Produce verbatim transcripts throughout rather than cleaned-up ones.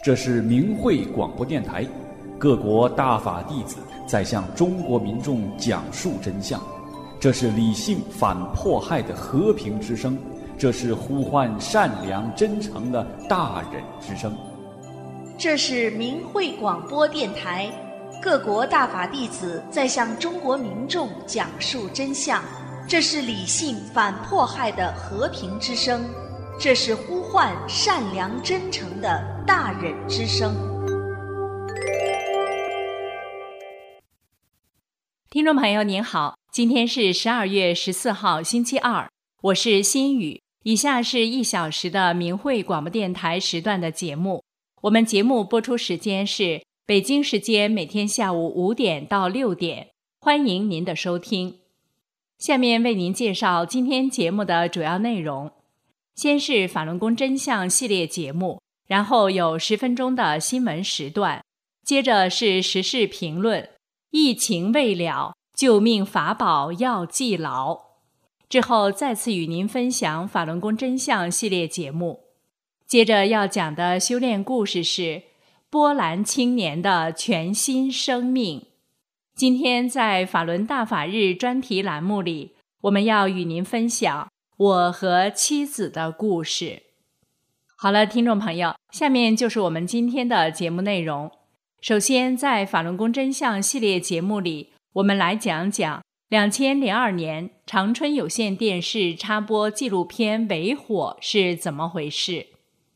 这是明慧广播电台，各国大法弟子在向中国民众讲述真相。这是理性反迫害的和平之声，这是呼唤善良真诚的大忍之声。 这是明慧广播电台，各国大法弟子在向中国民众讲述真相。这是理性反迫害的和平之声，这是呼唤善良真诚的大忍之声。 听众朋友您好，今天是十二月十四号星期二，我是心雨。以下是一小时的明慧广播电台时段的节目。我们节目播出时间是北京时间每天下午五点到六点，欢迎您的收听。下面为您介绍今天节目的主要内容。先是法轮功真相系列节目，然后有十分钟的新闻时段，接着是时事评论，疫情未了，救命法宝要记牢。之后再次与您分享法轮功真相系列节目。接着要讲的修炼故事是波兰青年的全新生命。今天在法轮大法日专题栏目里，我们要与您分享我和妻子的故事。好了，听众朋友，下面就是我们今天的节目内容。首先，在法轮功真相系列节目里，我们来讲讲二零零二年长春有线电视插播纪录片《为火》是怎么回事。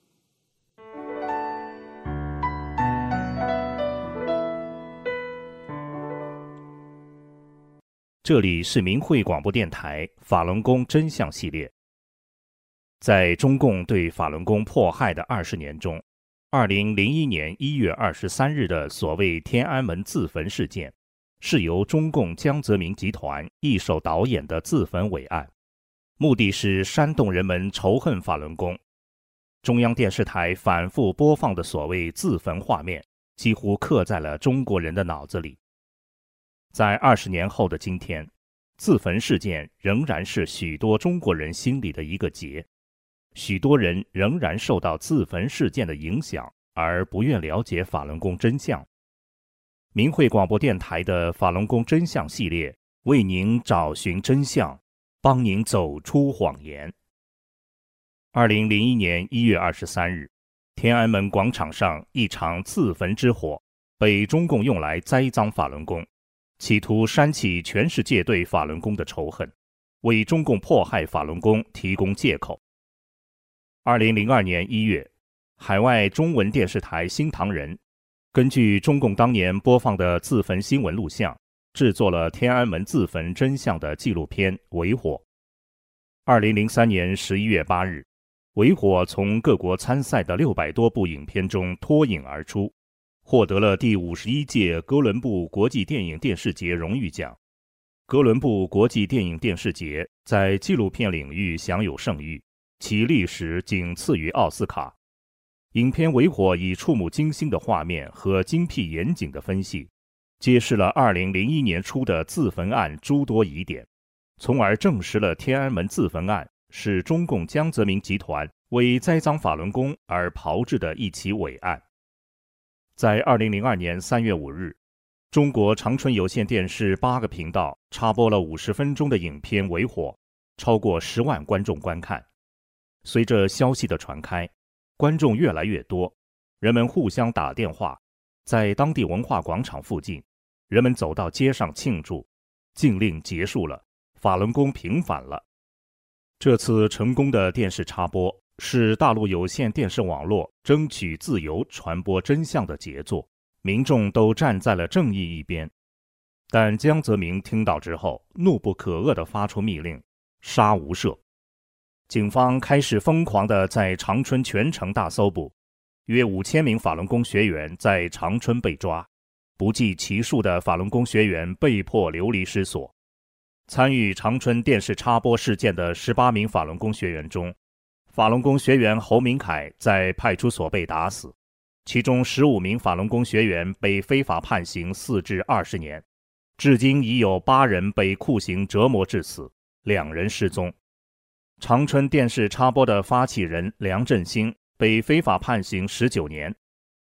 这里是明慧广播电台法轮功真相系列。在中共对法轮功迫害的二十年中，二零零一年一月二十三日的所谓天安门自焚事件，是由中共江泽民集团一手导演的自焚伟案，目的是煽动人们仇恨法轮功。中央电视台反复播放的所谓自焚画面，几乎刻在了中国人的脑子里。在二十年后的今天，自焚事件仍然是许多中国人心里的一个结，许多人仍然受到自焚事件的影响，而不愿了解法轮功真相。明慧广播电台的法轮功真相系列为您找寻真相，帮您走出谎言。二零零一年一月二十三日，天安门广场上一场自焚之火被中共用来栽赃法轮功，企图煽起全世界对法轮功的仇恨，为中共迫害法轮功提供借口。二零零二年一月，海外中文电视台新唐人根据中共当年播放的自焚新闻录像，制作了天安门自焚真相的纪录片《为火》。二零零三年十一月八日，《为火》从各国参赛的六百多部影片中脱颖而出，获得了第五十一届哥伦布国际电影电视节荣誉奖。哥伦布国际电影电视节在纪录片领域享有盛誉，其历史仅次于奥斯卡。影片《为火》以触目惊心的画面和精辟严谨的分析，揭示了二零零一年初的自焚案诸多疑点，从而证实了天安门自焚案是中共江泽民集团为栽赃法轮功而炮制的一起伪案。在二零零二年三月五日，中国长春有线电视八个频道插播了五十分钟的影片《为火》，超过十万观众观看。随着消息的传开，观众越来越多，人们互相打电话，在当地文化广场附近，人们走到街上庆祝，禁令结束了，法轮功平反了。这次成功的电视插播是大陆有线电视网络争取自由传播真相的杰作，民众都站在了正义一边。但江泽民听到之后，怒不可遏地发出密令，杀无赦。警方开始疯狂地在长春全城大搜捕，约五千名法轮功学员在长春被抓，不计其数的法轮功学员被迫流离失所。参与长春电视插播事件的十八名法轮功学员中，法轮功学员侯明凯在派出所被打死，其中十五名法轮功学员被非法判刑四至二十年，至今已有八人被酷刑折磨致死，两人失踪。长春电视插播的发起人梁振兴被非法判刑十九年，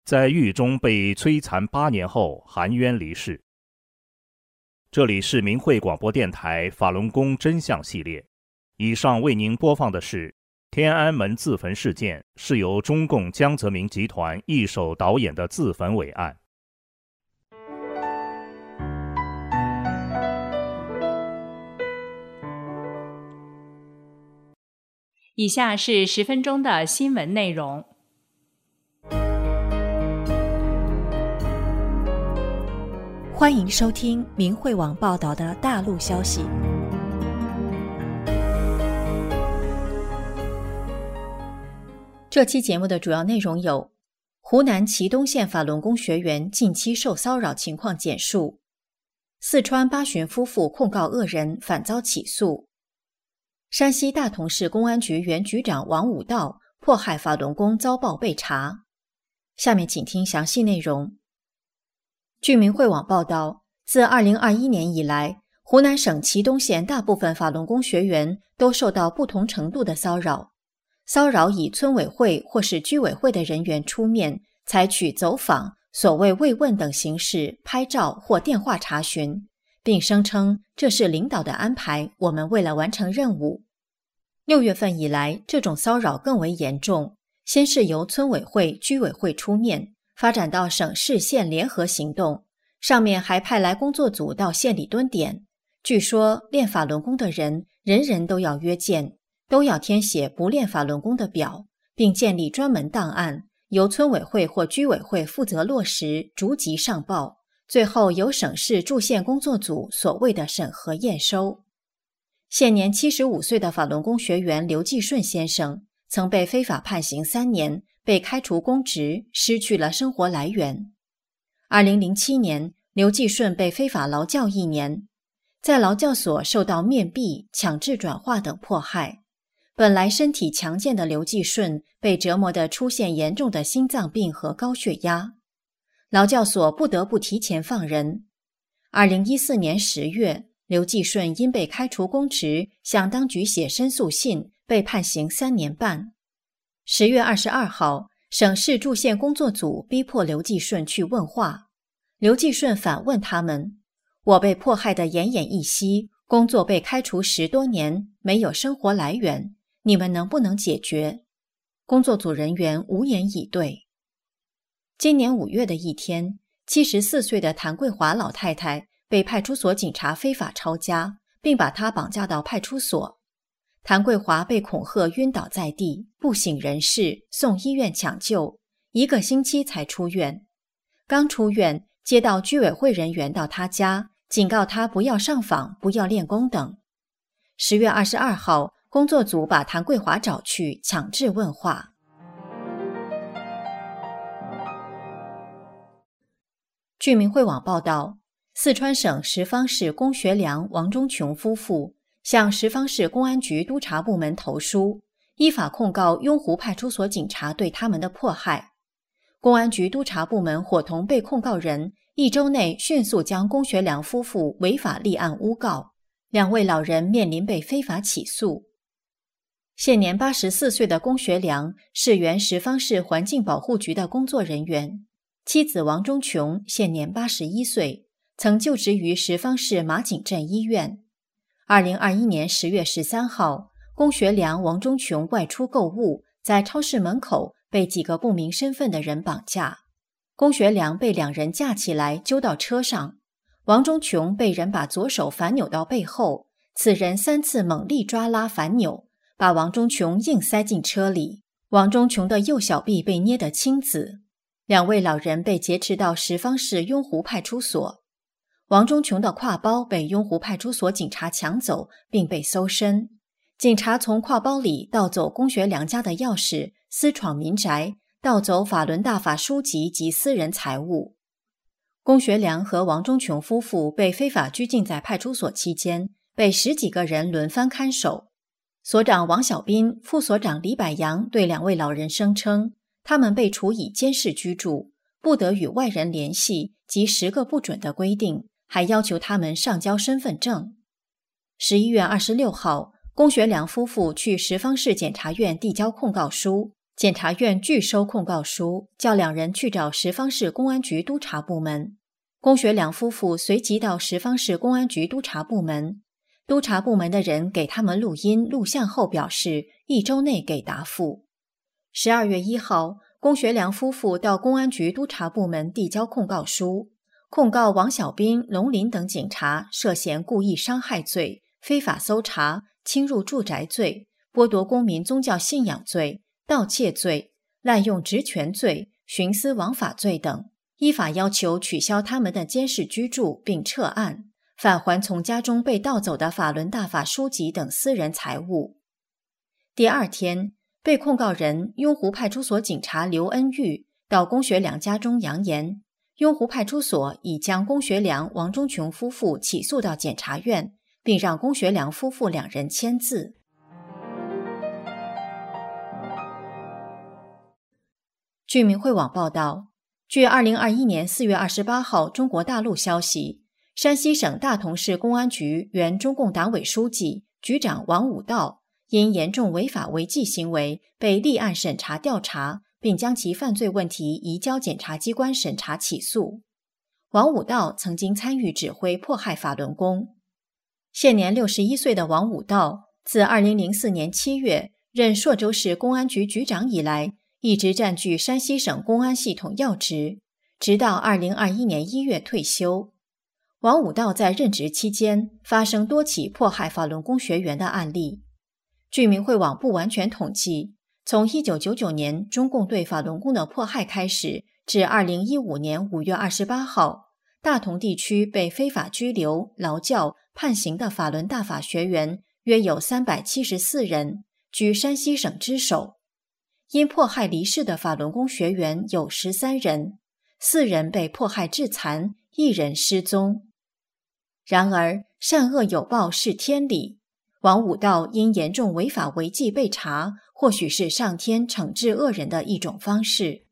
在狱中被摧残八年后含冤离世。这里是明慧广播电台法轮功真相系列，以上为您播放的是天安门自焚事件是由中共江泽民集团一手导演的自焚伟案。 以下是十分钟的新闻内容。 欢迎收听明慧网报道的大陆消息。这期节目的主要内容有：湖南祁东县法轮功学员近期受骚扰情况简述；四川八旬夫妇控告恶人反遭起诉；山西大同市公安局原局长王武道迫害法轮功遭报被查。下面请听详细内容。据明慧网报道，自二零二一年以来，湖南省祁东县大部分法轮功学员都受到不同程度的骚扰。骚扰以村委会或是居委会的人员出面，采取走访、所谓慰问等形式拍照或电话查询，并声称这是领导的安排，我们为了完成任务。六月份以来，这种骚扰更为严重，先是由村委会、居委会出面，发展到省市县联合行动，上面还派来工作组到县里蹲点。据说练法轮功的人人人都要约见，都要填写不练法轮功的表，并建立专门档案，由村委会或居委会负责落实，逐级上报，最后由省市驻县工作组所谓的审核验收。现年七十五岁的法轮功学员刘继顺先生曾被非法判刑三年，被开除公职，失去了生活来源。二零零七年，刘继顺被非法劳教一年，在劳教所受到面壁、强制转化等迫害。本来身体强健的刘继顺被折磨得出现严重的心脏病和高血压，劳教所不得不提前放人。二零一四年十月，刘继顺因被开除公职，向当局写申诉信，被判刑三年半。十月二十二号，省市驻县工作组逼迫刘继顺去问话。刘继顺反问他们：我被迫害得奄奄一息，工作被开除十多年，没有生活来源，你们能不能解决？工作组人员无言以对。今年五月的一天，七十四岁的谭桂华老太太被派出所警察非法抄家，并把她绑架到派出所。谭桂华被恐吓晕倒在地，不省人事，送医院抢救，一个星期才出院。刚出院，接到居委会人员到他家，警告他不要上访，不要练功等。十月二十二号，工作组把谭桂华找去，强制问话。据明慧网报道，四川省什邡市龚学良、王忠琼夫妇向什邡市公安局督察部门投书，依法控告雍湖派出所警察对他们的迫害。公安局督察部门伙同被控告人，一周内迅速将龚学良夫妇违法立案诬告，两位老人面临被非法起诉。现年八十四岁的龚学良是原什邡市环境保护局的工作人员，妻子王忠琼现年八十一岁，曾就职于什邡市马井镇医院。二零二一年十月十三号，龚学良、王忠琼外出购物，在超市门口被几个不明身份的人绑架。龚学良被两人架起来揪到车上，王忠琼被人把左手反扭到背后，此人三次猛力抓拉反扭，把王忠琼硬塞进车里。王忠琼的右小臂被捏得青紫。两位老人被劫持到什邡市雍湖派出所。王忠琼的挎包被雍湖派出所警察抢走，并被搜身。警察从挎包里盗走龚学良家的钥匙，私闯民宅，盗走法轮大法书籍及私人财物。龚学良和王忠琼夫妇被非法拘禁在派出所期间，被十几个人轮番看守。所长王小斌、副所长李百阳对两位老人声称，他们被处以监视居住，不得与外人联系及十个不准的规定，还要求他们上交身份证。十一月二十六号，龚学良夫妇去什邡市检察院递交控告书， 检察院拒收控告书，叫两人去找十方市公安局督察部门。龚学良夫妇随即到十方市公安局督察部门，督察部门的人给他们录音录像后表示一周内给答复。十二月一号，龚学良夫妇到公安局督察部门递交控告书，控告王小斌、龙林等警察涉嫌故意伤害罪、非法搜查、侵入住宅罪、剥夺公民宗教信仰罪、盗窃罪、滥用职权罪、徇私枉法罪等，依法要求取消他们的监视居住并撤案，返还从家中被盗走的法轮大法书籍等私人财物。第二天，被控告人雍湖派出所警察刘恩玉到龚学良家中扬言，雍湖派出所已将龚学良、王忠琼夫妇起诉到检察院，并让龚学良夫妇两人签字。据明慧网报道，据二零二一年四月二十八号中国大陆消息，山西省大同市公安局原中共党委书记、局长王武道因严重违法违纪行为被立案审查调查，并将其犯罪问题移交检察机关审查起诉。王武道曾经参与指挥迫害法轮功。现年六十一岁的王武道，自二零零四年七月任朔州市公安局局长以来，一直占据山西省公安系统要职，直到二零二一年一月退休。王武道在任职期间发生多起迫害法轮功学员的案例。据明慧网不完全统计，从一九九九年中共对法轮功的迫害开始，至二零一五年五月二十八号，大同地区被非法拘留、劳教、判刑的法轮大法学员约有三百七十四人，居山西省之首。因迫害离世的法轮功学员有十三人，四人被迫害致残，一人失踪。然而，善恶有报是天理。王武道因严重违法违纪被查，或许是上天惩治恶人的一种方式。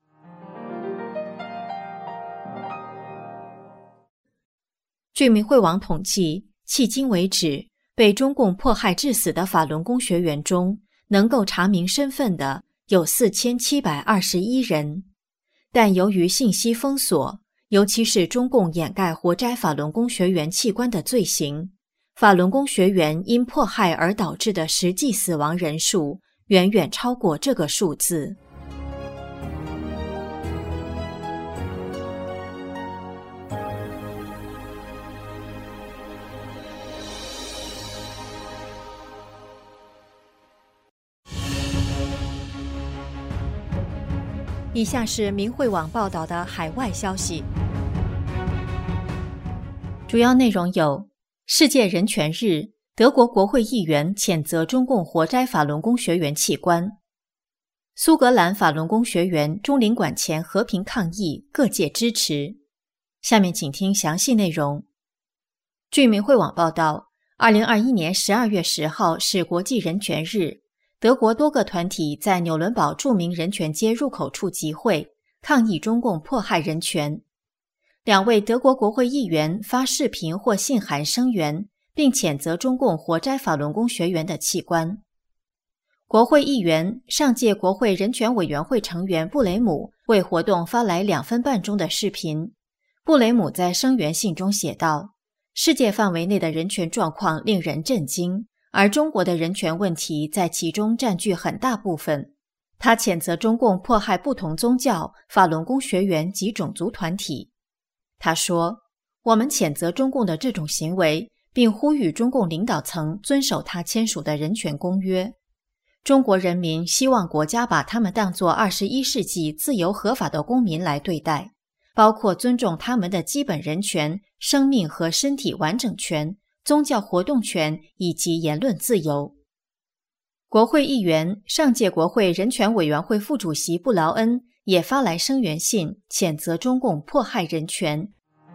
据明慧网统计，迄今为止，被中共迫害致死的法轮功学员中，能够查明身份的有四千七百二十一人。但由于信息封锁，尤其是中共掩盖活摘法轮功学员器官的罪行，法轮功学员因迫害而导致的实际死亡人数远远超过这个数字。以下是明慧网报道的海外消息，主要内容有：世界人权日，德国国会议员谴责中共活摘法轮功学员器官；苏格兰法轮功学员中领馆前和平抗议，各界支持。下面请听详细内容。据明慧网报道，二零二一年十二月十号是国际人权日，德国多个团体在纽伦堡著名人权街入口处集会，抗议中共迫害人权。两位德国国会议员发视频或信函声援，并谴责中共活摘法轮功学员的器官。国会议员、上届国会人权委员会成员布雷姆为活动发来两分半钟的视频。布雷姆在声援信中写道：世界范围内的人权状况令人震惊，而中国的人权问题在其中占据很大部分。他谴责中共迫害不同宗教、法轮功学员及种族团体。他说：我们谴责中共的这种行为，并呼吁中共领导层遵守他签署的人权公约。中国人民希望国家把他们当作二十一世纪自由合法的公民来对待，包括尊重他们的基本人权、生命和身体完整权、宗教活动权以及言论自由。国会议员、上届国会人权委员会副主席布劳恩也发来声援信，谴责中共迫害人权。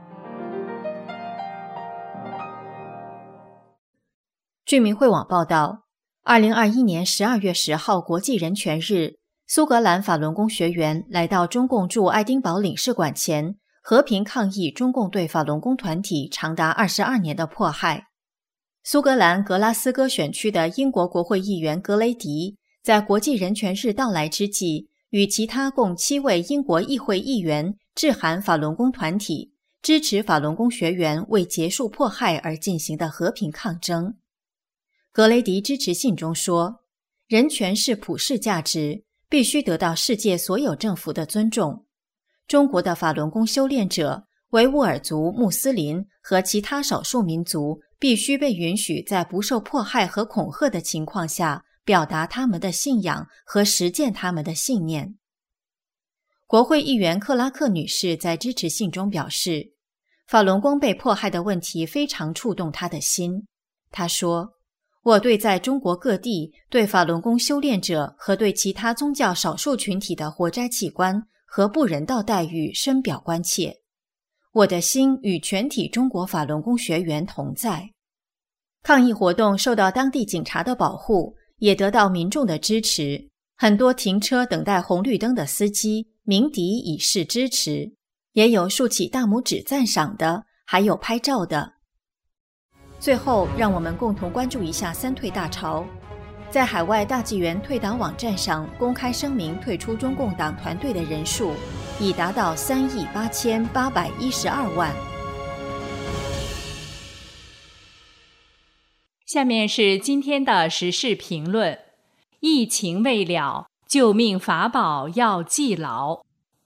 据明慧网报道，二零二一年十二月十号国际人权日，苏格兰法轮功学员来到中共驻爱丁堡领事馆前，和平抗议中共对法轮功团体长达二十二年的迫害。苏格兰格拉斯哥选区的英国国会议员格雷迪在国际人权日到来之际，与其他共七位英国议会议员致函法轮功团体，支持法轮功学员为结束迫害而进行的和平抗争。格雷迪支持信中说，人权是普世价值，必须得到世界所有政府的尊重。中国的法轮功修炼者、维吾尔族、穆斯林和其他少数民族必须被允许在不受迫害和恐吓的情况下表达他们的信仰和实践他们的信念。国会议员克拉克女士在支持信中表示，法轮功被迫害的问题非常触动她的心。她说，我对在中国各地对法轮功修炼者和对其他宗教少数群体的活摘器官和不人道待遇深表关切。我的心与全体中国法轮功学员同在。抗议活动受到当地警察的保护，也得到民众的支持。很多停车等待红绿灯的司机鸣笛以示支持，也有竖起大拇指赞赏的，还有拍照的。最后，让我们共同关注一下三退大潮。在海外大纪元退党网站上公开声明退出中共党团队的人数已达到三亿八千八百一十二万。 下面是今天的时事评论：疫情未了，救命法宝要记牢。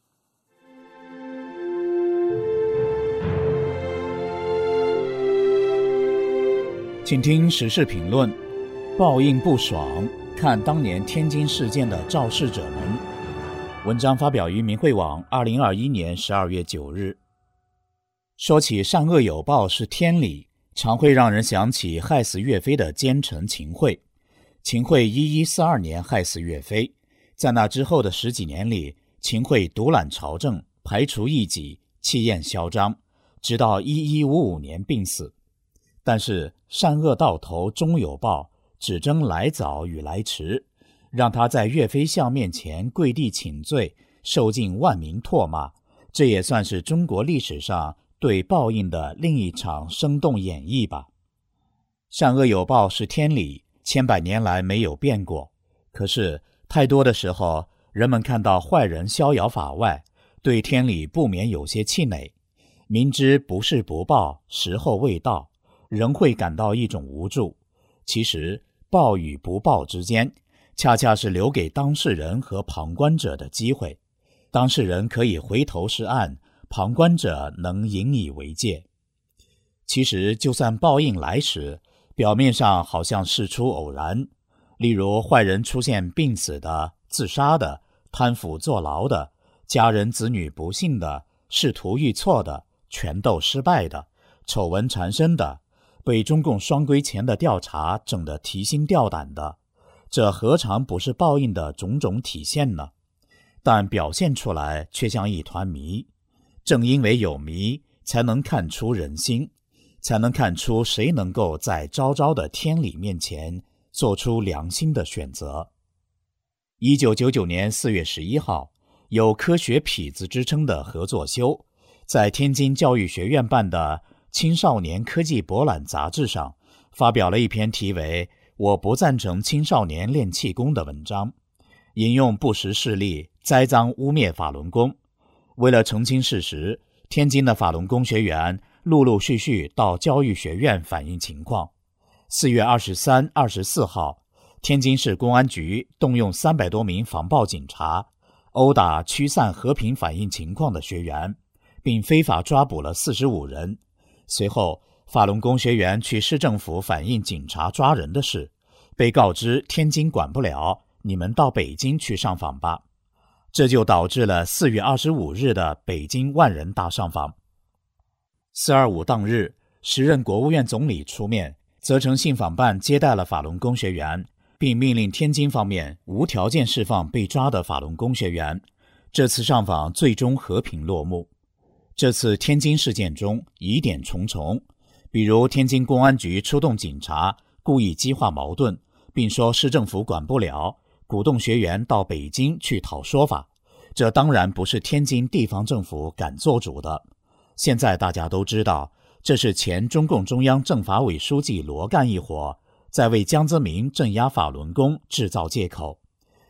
请听时事评论：报应不爽，看当年天津事件的肇事者们。文章发表于明慧网二零二一年十二月九日。说起善恶有报是天理，常会让人想起害死岳飞的奸臣秦桧。秦桧一一四二年害死岳飞，在那之后的十几年里，秦桧独揽朝政，排除异己，气焰嚣张，直到一一五五年病死。但是善恶到头终有报，只争来早与来迟，让他在岳飞像面前跪地请罪，受尽万民唾骂，这也算是中国历史上对报应的另一场生动演绎吧。善恶有报是天理，千百年来没有变过。可是太多的时候，人们看到坏人逍遥法外，对天理不免有些气馁，明知不是不报，时候未到，仍会感到一种无助。其实报与不报之间，恰恰是留给当事人和旁观者的机会。当事人可以回头是岸，旁观者能引以为戒。其实就算报应来时，表面上好像事出偶然，例如坏人出现病死的、自杀的、贪腐坐牢的、家人子女不幸的、仕途遇挫的、权斗失败的、丑闻缠身的，被中共双规前的调查整得提心吊胆的，这何尝不是报应的种种体现呢？但表现出来却像一团谜。正因为有谜，才能看出人心，才能看出谁能够在昭昭的天理面前做出良心的选择。一九九九年四月十一号，有科学痞子之称的何作修，在天津教育学院办的青少年科技博览杂志上发表了一篇题为《我不赞成青少年练气功》的文章，引用不实事例栽赃污蔑法轮功。为了澄清事实，天津的法轮功学员陆陆续续到教育学院反映情况。四月二十三、二十四号，天津市公安局动用三百多名防暴警察，殴打驱散和平反映情况的学员，并非法抓捕了四十五人。随后，法轮功学员去市政府反映警察抓人的事，被告知天津管不了，你们到北京去上访吧。这就导致了四月二十五日的北京万人大上访。四二五当日，时任国务院总理出面，责成信访办接待了法轮功学员，并命令天津方面无条件释放被抓的法轮功学员。这次上访最终和平落幕。这次天津事件中疑点重重，比如天津公安局出动警察，故意激化矛盾，并说市政府管不了，鼓动学员到北京去讨说法，这当然不是天津地方政府敢做主的。现在大家都知道，这是前中共中央政法委书记罗干一伙在为江泽民镇压法轮功制造借口。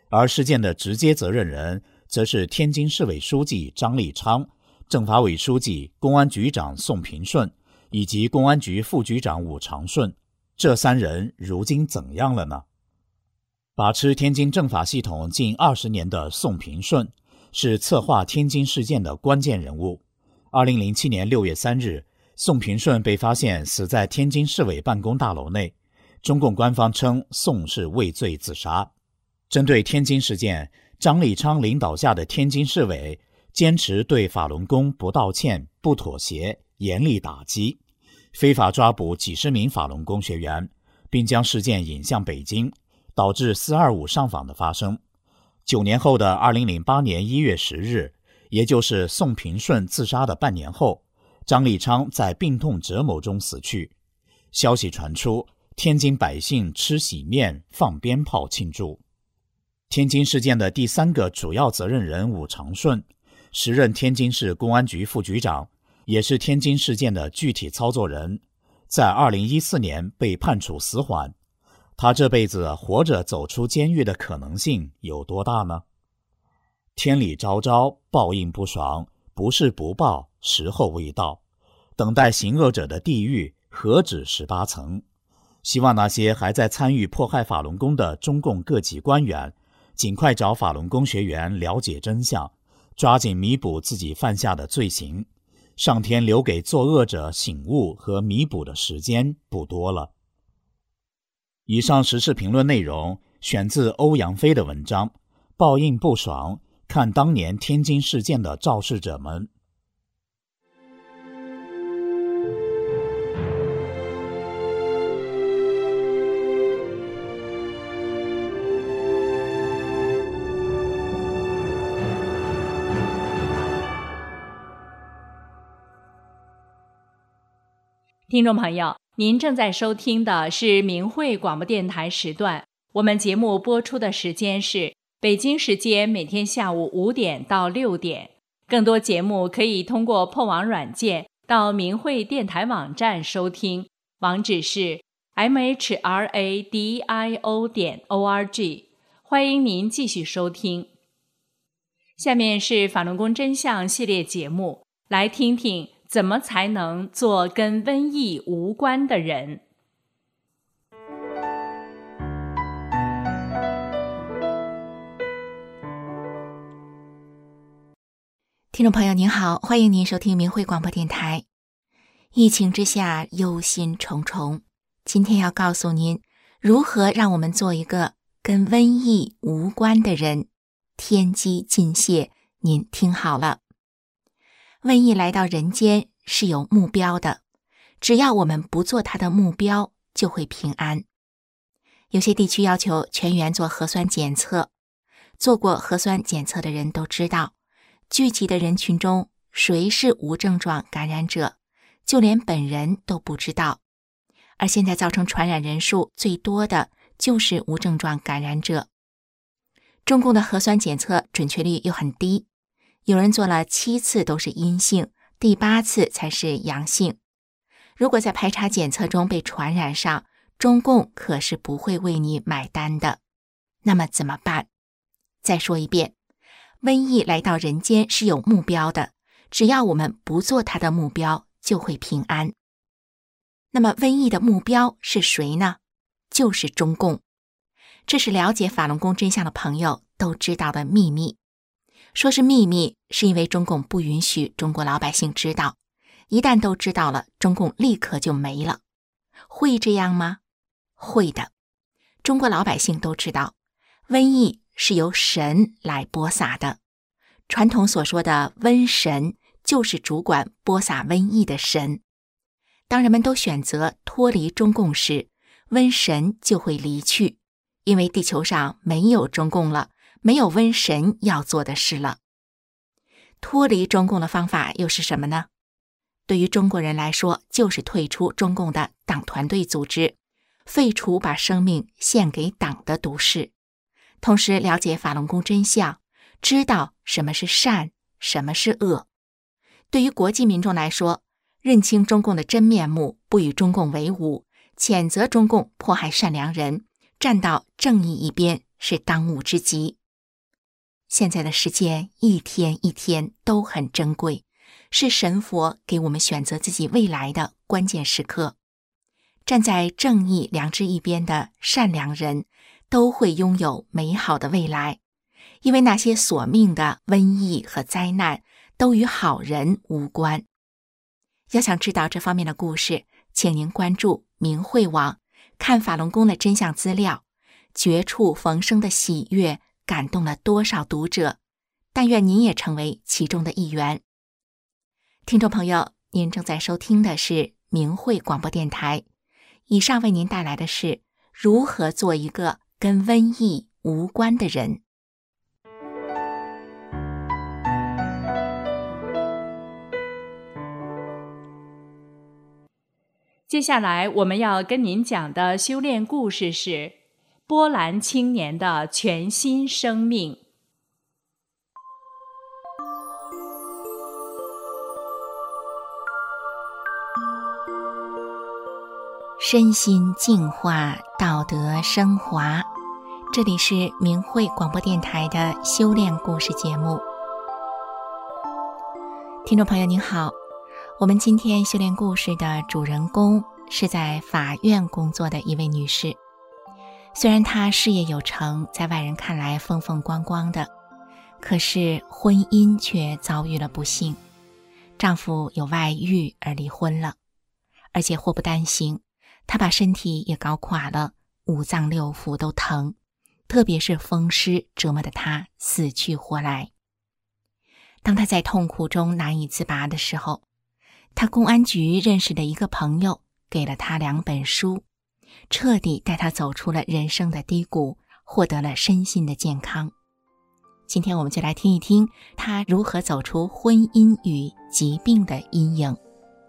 而事件的直接责任人则是天津市委书记张立昌、政法委书记、公安局长宋平顺以及公安局副局长武长顺。这三人如今怎样了呢？把持天津政法系统近二十年的宋平顺是策划天津事件的关键人物。二零零七年六月三日，宋平顺被发现死在天津市委办公大楼内，中共官方称宋是畏罪自杀。针对天津事件，张立昌领导下的天津市委坚持对法轮功不道歉、不妥协，严厉打击，非法抓捕几十名法轮功学员，并将事件引向北京，导致四二五上访的发生。九年后的二零零八年一月十日，也就是宋平顺自杀的半年后，张立昌在病痛折磨中死去。消息传出，天津百姓吃洗面、放鞭炮庆祝。天津事件的第三个主要责任人武长顺，时任天津市公安局副局长，也是天津事件的具体操作人，在二零一四年被判处死缓。他这辈子活着走出监狱的可能性有多大呢？天理昭昭，报应不爽，不是不报，时候未到。等待行恶者的地狱何止十八层？希望那些还在参与迫害法轮功的中共各级官员，尽快找法轮功学员了解真相，抓紧弥补自己犯下的罪行。上天留给作恶者醒悟和弥补的时间不多了。以上时事评论内容选自欧阳飞的文章《报应不爽，看当年天津事件的肇事者们》。 听众朋友，您正在收听的是明慧广播电台时段，我们节目播出的时间是北京时间每天下午五点到六点。更多节目可以通过破网软件到明慧电台网站收听，网址是 m h r a d i o 点 o r g。欢迎您继续收听。下面是法轮功真相系列节目，来听听怎么才能做跟瘟疫无关的人。 听众朋友您好，欢迎您收听明慧广播电台。疫情之下忧心忡忡，今天要告诉您如何让我们做一个跟瘟疫无关的人。天机尽泄，您听好了。瘟疫来到人间是有目标的，只要我们不做它的目标，就会平安。有些地区要求全员做核酸检测，做过核酸检测的人都知道，聚集的人群中谁是无症状感染者，就连本人都不知道。而现在造成传染人数最多的就是无症状感染者。中共的核酸检测准确率又很低，有人做了七次都是阴性，第八次才是阳性。如果在排查检测中被传染上，中共可是不会为你买单的。那么怎么办？再说一遍，瘟疫来到人间是有目标的，只要我们不做它的目标，就会平安。那么瘟疫的目标是谁呢？就是中共。这是了解法轮功真相的朋友都知道的秘密。说是秘密，是因为中共不允许中国老百姓知道，一旦都知道了，中共立刻就没了。会这样吗？会的。中国老百姓都知道，瘟疫是由神来播撒的。传统所说的瘟神，就是主管播撒瘟疫的神。当人们都选择脱离中共时，瘟神就会离去，因为地球上没有中共了，没有瘟神要做的事了。脱离中共的方法又是什么呢？对于中国人来说，就是退出中共的党团队组织，废除把生命献给党的毒誓，同时了解法轮功真相，知道什么是善，什么是恶。对于国际民众来说，认清中共的真面目，不与中共为伍，谴责中共迫害善良人，站到正义一边， 是当务之急。现在的时间一天一天都很珍贵，是神佛给我们选择自己未来的关键时刻。站在正义良知一边的善良人都会拥有美好的未来，因为那些索命的瘟疫和灾难都与好人无关。要想知道这方面的故事，请您关注明慧网，看法轮功的真相资料。绝处逢生的喜悦感动了多少读者，但愿您也成为其中的一员。听众朋友，您正在收听的是明慧广播电台，以上为您带来的是如何做一个跟瘟疫无关的人。 接下来我们要跟您讲的修炼故事是波兰青年的全新生命。 身心净化，道德升华。这里是明慧广播电台的修炼故事节目。听众朋友您好，我们今天修炼故事的主人公是在法院工作的一位女士。虽然她事业有成，在外人看来风风光光的，可是婚姻却遭遇了不幸，丈夫有外遇而离婚了，而且祸不单行，她把身体也搞垮了，五脏六腑都疼，特别是风湿折磨得她死去活来。当她在痛苦中难以自拔的时候，她公安局认识的一个朋友给了她两本书，彻底带她走出了人生的低谷，获得了身心的健康。今天我们就来听一听她如何走出婚姻与疾病的阴影。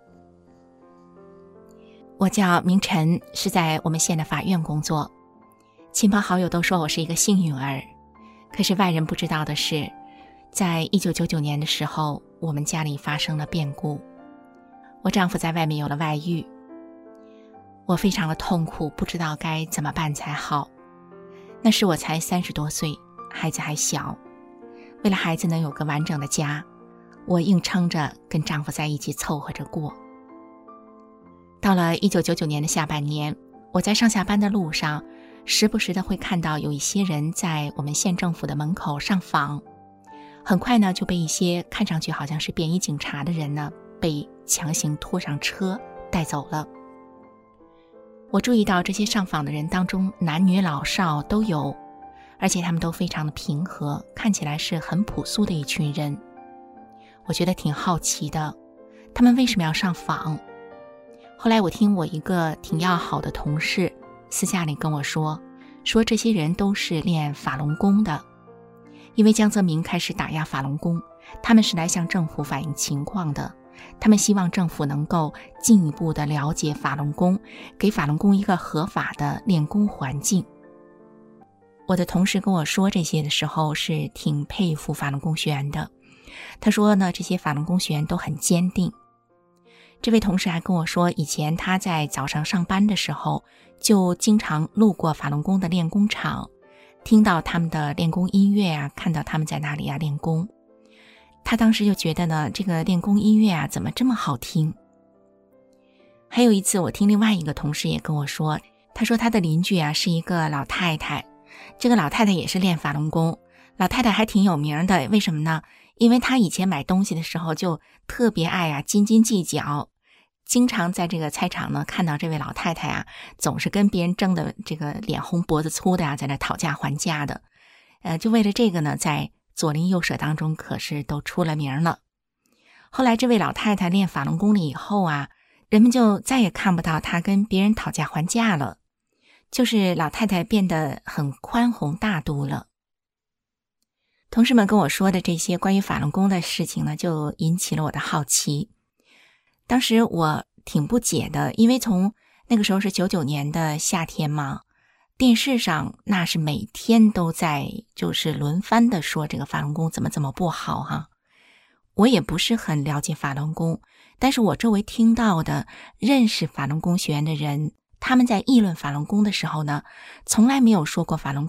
我叫明晨，是在我们县的法院工作。亲朋好友都说我是一个幸运儿，可是外人不知道的是，在一九九九年的时候，我们家里发生了变故。我丈夫在外面有了外遇，我非常的痛苦，不知道该怎么办才好。那时我才三十多岁，孩子还小，为了孩子能有个完整的家，我硬撑着跟丈夫在一起凑合着过。到了一九九九年的下半年，我在上下班的路上，时不时的会看到有一些人在我们县政府的门口上访，很快呢就被一些看上去好像是便衣警察的人呢被强行拖上车带走了。我注意到这些上访的人当中男女老少都有，而且他们都非常的平和，看起来是很朴素的一群人。我觉得挺好奇的，他们为什么要上访？后来我听我一个挺要好的同事私下里跟我说，说这些人都是练法轮功的，因为江泽民开始打压法轮功，他们是来向政府反映情况的，他们希望政府能够进一步的了解法轮功，给法轮功一个合法的练功环境。我的同事跟我说这些的时候是挺佩服法轮功学员的，他说呢，这些法轮功学员都很坚定。这位同事还跟我说，以前他在早上上班的时候就经常路过法轮功的练功场，听到他们的练功音乐啊，看到他们在那里啊练功。他当时就觉得呢，这个练功音乐啊怎么这么好听。还有一次我听另外一个同事也跟我说，他说他的邻居啊是一个老太太，这个老太太也是练法轮功，老太太还挺有名的，为什么呢？因为她以前买东西的时候就特别爱啊斤斤计较，经常在这个菜场呢看到这位老太太啊，总是跟别人争的这个脸红脖子粗的啊，在那讨价还价的，呃，就为了这个呢，在左邻右舍当中可是都出了名了。后来这位老太太练法轮功了以后啊，人们就再也看不到她跟别人讨价还价了，就是老太太变得很宽宏大度了。同事们跟我说的这些关于法轮功的事情呢，就引起了我的好奇。当时我挺不解的，因为从那个时候是九九年的夏天嘛，电视上那是每天都在就是轮番的说这个法轮功怎么怎么不好哈、啊。我也不是很了解法轮功，但是我周围听到的认识法轮功学员的人，他们在议论法轮功的时候呢，从来没有说过法轮功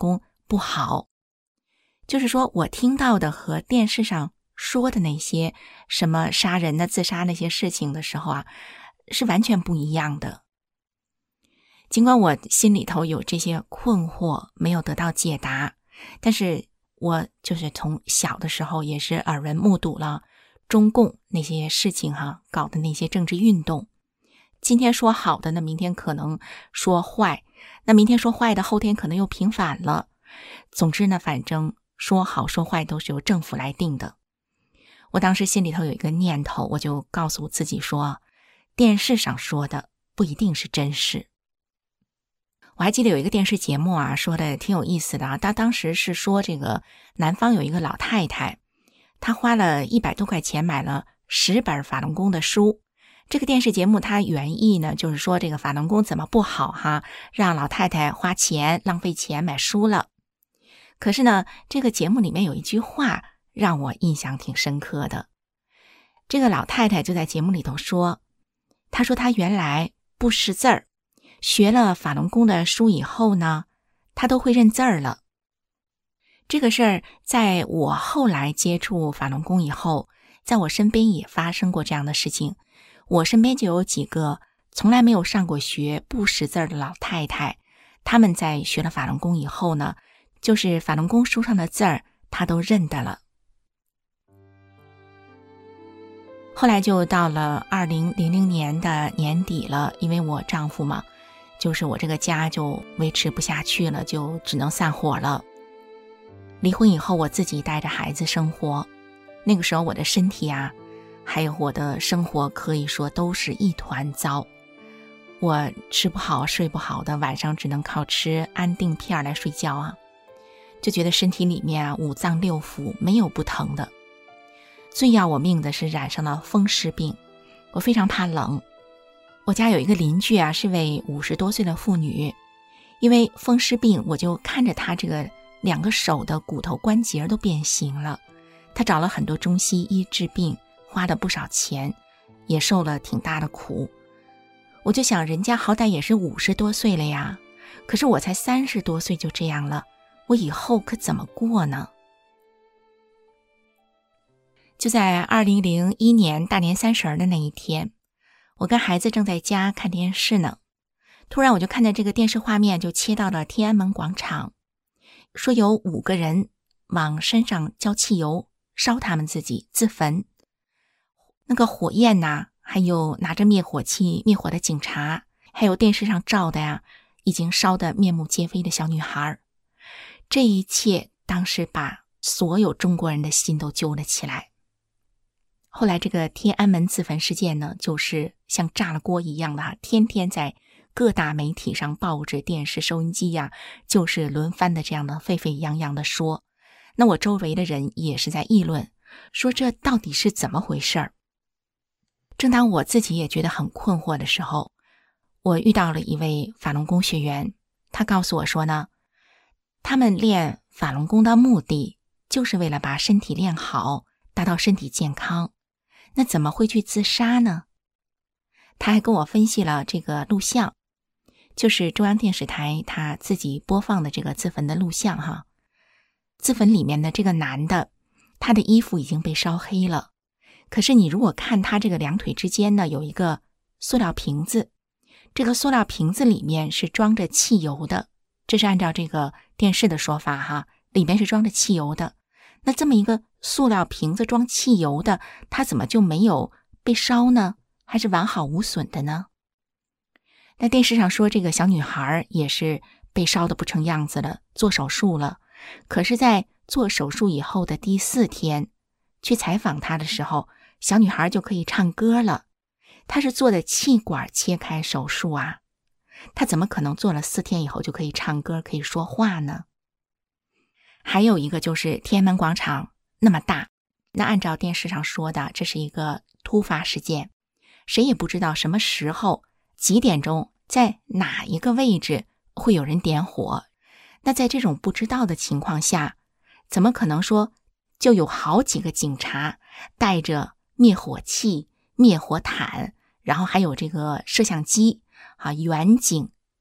不好。就是说我听到的和电视上说的那些什么杀人的、自杀那些事情的时候啊，是完全不一样的。尽管我心里头有这些困惑没有得到解答，但是我就是从小的时候也是耳闻目睹了中共那些事情哈，搞的那些政治运动。今天说好的，那明天可能说坏，那明天说坏的，后天可能又平反了。总之呢，反正说好说坏都是由政府来定的。我当时心里头有一个念头，我就告诉自己说，电视上说的不一定是真实。我还记得有一个电视节目啊，说的挺有意思的啊。他当时是说这个南方有一个老太太，她花了一百多块钱买了十本法轮功的书。这个电视节目它原意呢，就是说这个法轮功怎么不好哈，让老太太花钱浪费钱买书了。可是呢，这个节目里面有一句话让我印象挺深刻的。这个老太太就在节目里头说，她说她原来不识字儿，学了法轮功的书以后呢，她都会认字儿了。这个事儿在我后来接触法轮功以后，在我身边也发生过这样的事情。我身边就有几个从来没有上过学、不识字儿的老太太，他们在学了法轮功以后呢，就是法轮功书上的字儿，她都认得了。后来就到了二零零零年的年底了，因为我丈夫嘛，就是我这个家就维持不下去了，就只能散伙了。离婚以后，我自己带着孩子生活，那个时候我的身体啊，还有我的生活可以说都是一团糟。我吃不好睡不好的，晚上只能靠吃安定片来睡觉啊，就觉得身体里面啊五脏六腑没有不疼的。最要我命的是染上了风湿病，我非常怕冷。我家有一个邻居啊，是位五十多岁的妇女，因为风湿病，我就看着她这个两个手的骨头关节都变形了。她找了很多中西医治病，花了不少钱，也受了挺大的苦。我就想，人家好歹也是五十多岁了呀，可是我才三十多岁就这样了，我以后可怎么过呢？就在二零零一年大年三十的那一天，我跟孩子正在家看电视呢，突然我就看见这个电视画面就切到了天安门广场，说有五个人往身上浇汽油，烧他们自己自焚。那个火焰呐，还有拿着灭火器灭火的警察，还有电视上照的呀，已经烧得面目皆非的小女孩。这一切当时把所有中国人的心都揪了起来。后来这个天安门自焚事件呢，就是像炸了锅一样的，天天在各大媒体上、报纸、电视、收音机呀，就是轮番的这样的沸沸扬扬的说。那我周围的人也是在议论，说这到底是怎么回事儿。正当我自己也觉得很困惑的时候，我遇到了一位法轮功学员，他告诉我说呢，他们练法轮功的目的就是为了把身体练好，达到身体健康，那怎么会去自杀呢？他还跟我分析了这个录像，就是中央电视台他自己播放的这个自焚的录像哈。自焚里面的这个男的，他的衣服已经被烧黑了，可是你如果看他这个两腿之间呢，有一个塑料瓶子，这个塑料瓶子里面是装着汽油的，这是按照这个电视的说法哈，里面是装着汽油的。那这么一个塑料瓶子装汽油的，它怎么就没有被烧呢？还是完好无损的呢？那电视上说这个小女孩也是被烧得不成样子了，做手术了。可是在做手术以后的第四天去采访她的时候，小女孩就可以唱歌了。她是做的气管切开手术啊，她怎么可能做了四天以后就可以唱歌可以说话呢？还有一个就是天安门广场那么大，那按照电视上说的，这是一个突发事件，谁也不知道什么时候几点钟在哪一个位置会有人点火。那在这种不知道的情况下，怎么可能说就有好几个警察带着灭火器、灭火毯，然后还有这个摄像机啊、远景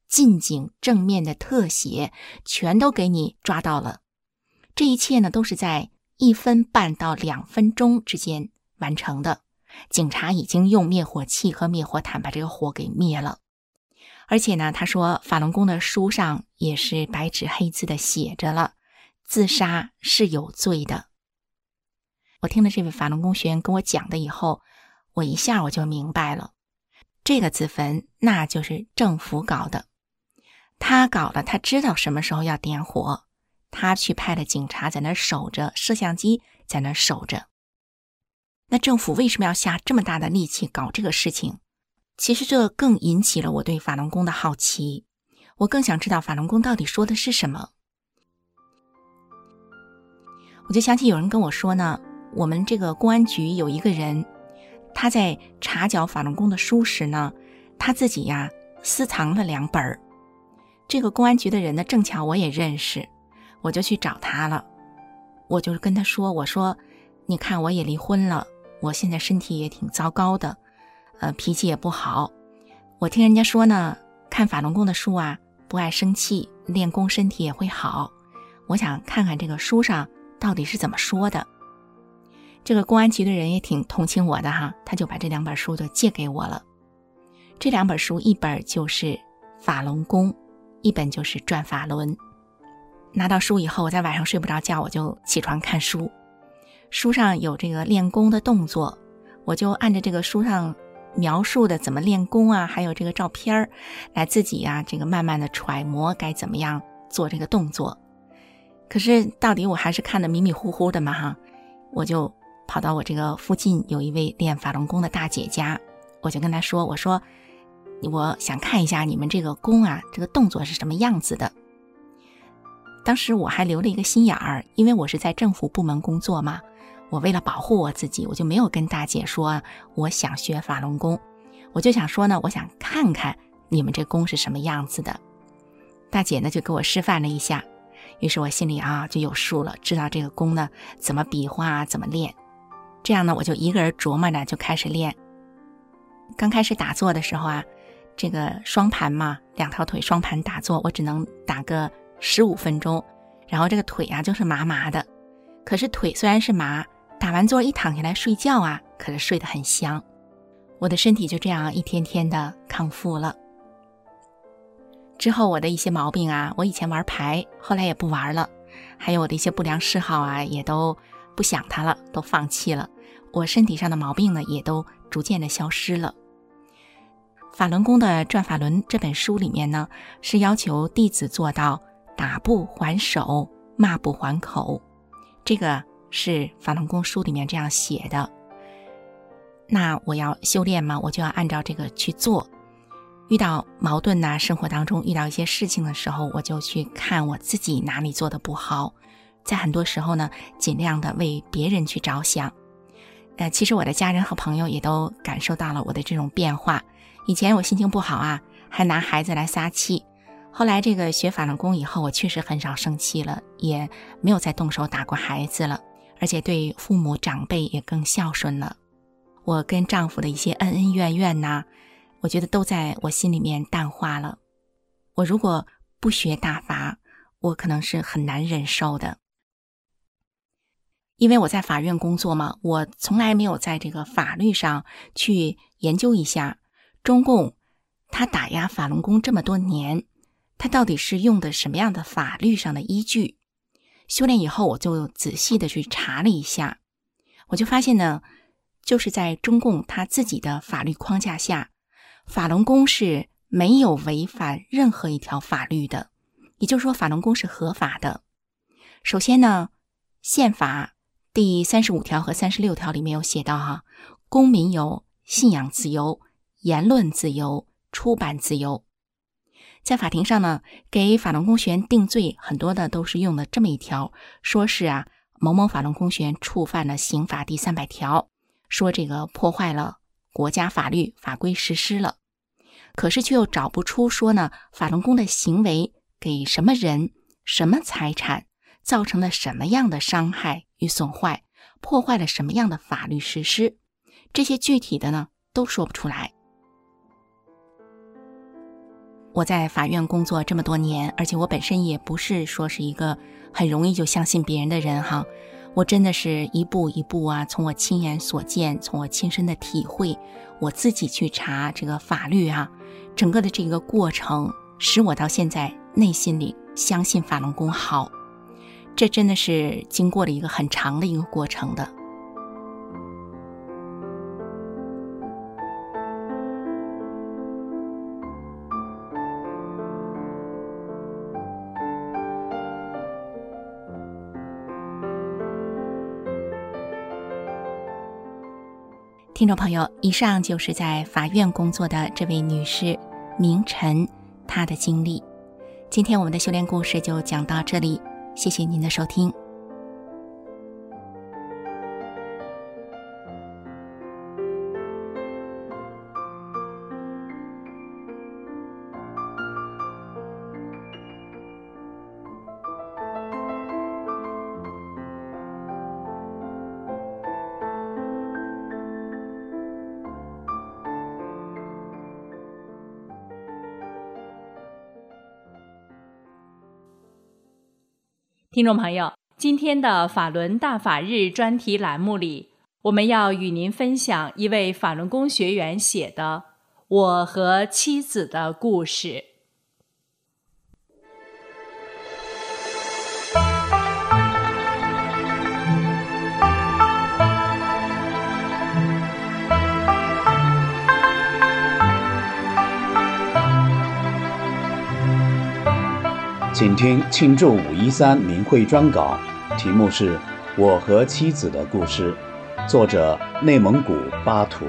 近景、正面的特写全都给你抓到了。这一切呢，都是在一分半到两分钟之间完成的。警察已经用灭火器和灭火毯把这个火给灭了。而且呢，他说法轮功的书上也是白纸黑字的写着了，自杀是有罪的。我听了这位法轮功学员跟我讲的以后，我一下我就明白了，这个自焚那就是政府搞的。他搞了，他知道什么时候要点火，他去派了警察在那守着，摄像机在那守着。那政府为什么要下这么大的力气搞这个事情？其实这更引起了我对法轮功的好奇，我更想知道法轮功到底说的是什么。我就想起有人跟我说呢，我们这个公安局有一个人，他在查缴法轮功的书时呢，他自己呀私藏了两本。这个公安局的人呢，正巧我也认识，我就去找他了。我就跟他说，我说你看我也离婚了，我现在身体也挺糟糕的，呃，脾气也不好。我听人家说呢，看法轮功的书啊，不爱生气，练功身体也会好。我想看看这个书上到底是怎么说的。这个公安局的人也挺同情我的哈，他就把这两本书就借给我了。这两本书，一本就是法轮功，一本就是转法轮。拿到书以后，我在晚上睡不着觉，我就起床看书。书上有这个练功的动作，我就按照这个书上描述的怎么练功啊，还有这个照片来自己啊，这个慢慢的揣摩该怎么样做这个动作。可是到底我还是看得迷迷糊糊的嘛哈，我就跑到我这个附近有一位练法轮功的大姐家，我就跟她说，我说我想看一下你们这个功啊，这个动作是什么样子的。当时我还留了一个心眼儿，因为我是在政府部门工作嘛，我为了保护我自己，我就没有跟大姐说我想学法轮功，我就想说呢，我想看看你们这功是什么样子的。大姐呢就给我示范了一下，于是我心里啊就有数了，知道这个功呢怎么比划，怎么练。这样呢，我就一个人琢磨着就开始练。刚开始打坐的时候啊，这个双盘嘛，两条腿双盘打坐，我只能打个十五分钟，然后这个腿啊就是麻麻的。可是腿虽然是麻，打完坐一躺下来睡觉啊，可是睡得很香。我的身体就这样一天天的康复了。之后我的一些毛病啊，我以前玩牌，后来也不玩了，还有我的一些不良嗜好啊，也都不想它了，都放弃了。我身体上的毛病呢，也都逐渐的消失了。法轮功的《转法轮》这本书里面呢，是要求弟子做到打不还手，骂不还口，这个是法轮功书里面这样写的。那我要修炼嘛，我就要按照这个去做。遇到矛盾呐、啊，生活当中遇到一些事情的时候，我就去看我自己哪里做的不好，在很多时候呢，尽量的为别人去着想。呃，其实我的家人和朋友也都感受到了我的这种变化。以前我心情不好啊，还拿孩子来撒气。后来这个学法轮功以后，我确实很少生气了，也没有再动手打过孩子了，而且对父母长辈也更孝顺了。我跟丈夫的一些恩恩怨怨呐、啊，我觉得都在我心里面淡化了。我如果不学大法，我可能是很难忍受的。因为我在法院工作嘛，我从来没有在这个法律上去研究一下中共他打压法轮功这么多年，他到底是用的什么样的法律上的依据。修炼以后，我就仔细的去查了一下，我就发现呢，就是在中共他自己的法律框架下，法轮功是没有违反任何一条法律的，也就是说法轮功是合法的。首先呢，宪法第三十五条和三十六条里面有写到哈，公民有信仰自由、言论自由、出版自由。在法庭上呢，给法轮功学员定罪，很多的都是用的这么一条，说是啊某某法轮功学员触犯了刑法第三百条，说这个破坏了国家法律法规实施了。可是却又找不出说呢，法轮功的行为给什么人、什么财产造成了什么样的伤害与损坏，破坏了什么样的法律实施，这些具体的呢都说不出来。 我在法院工作这么多年，而且我本身也不是说是一个很容易就相信别人的人哈。我真的是一步一步啊，从我亲眼所见，从我亲身的体会，我自己去查这个法律啊，整个的这个过程使我到现在内心里相信法轮功好。这真的是经过了一个很长的一个过程的。听众朋友，以上就是在法院工作的这位女士明晨她的经历。今天我们的修炼故事就讲到这里，谢谢您的收听。 听众朋友，今天的法轮大法日专题栏目里，我们要与您分享一位法轮功学员写的《我和妻子的故事》。 请听庆祝五一三明慧专稿，题目是《我和妻子的故事》，作者内蒙古巴图。